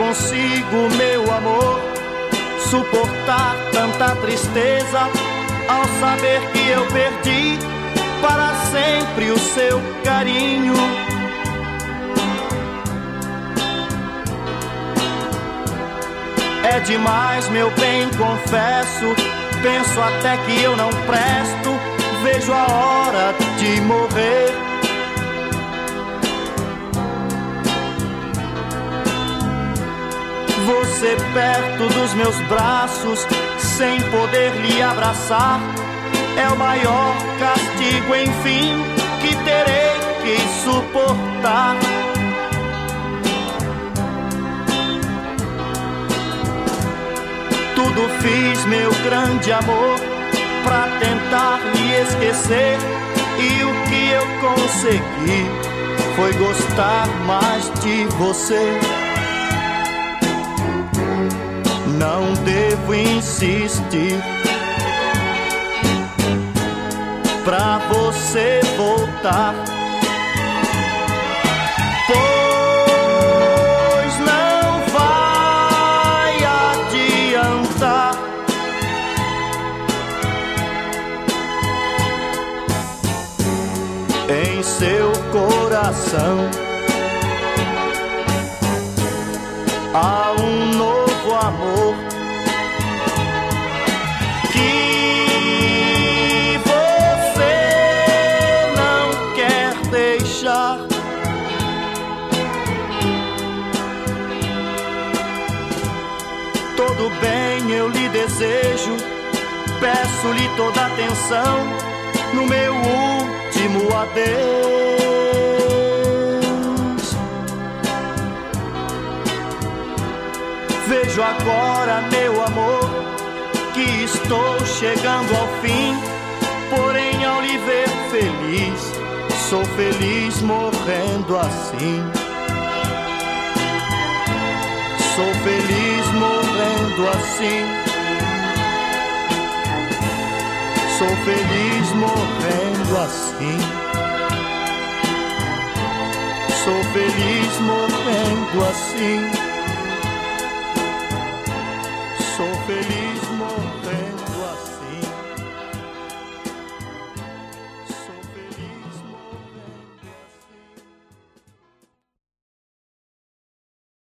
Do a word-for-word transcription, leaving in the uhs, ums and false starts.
consigo, meu amor, suportar tanta tristeza ao saber que eu perdi para sempre o seu carinho. É demais, meu bem, confesso, penso até que eu não presto, vejo a hora de morrer. Você perto dos meus braços, sem poder lhe abraçar, é o maior castigo, enfim, que terei que suportar. Tudo fiz, meu grande amor, pra tentar lhe esquecer, e o que eu consegui foi gostar mais de você. Não devo insistir pra você voltar, pois não vai adiantar. Em seu coração há um novo amor que você não quer deixar. Todo bem, eu lhe desejo, peço-lhe toda atenção no meu último adeus. Vejo agora, meu amor, que estou chegando ao fim, porém ao lhe ver feliz, sou feliz morrendo assim. Sou feliz morrendo assim. Sou feliz morrendo assim. Sou feliz morrendo assim.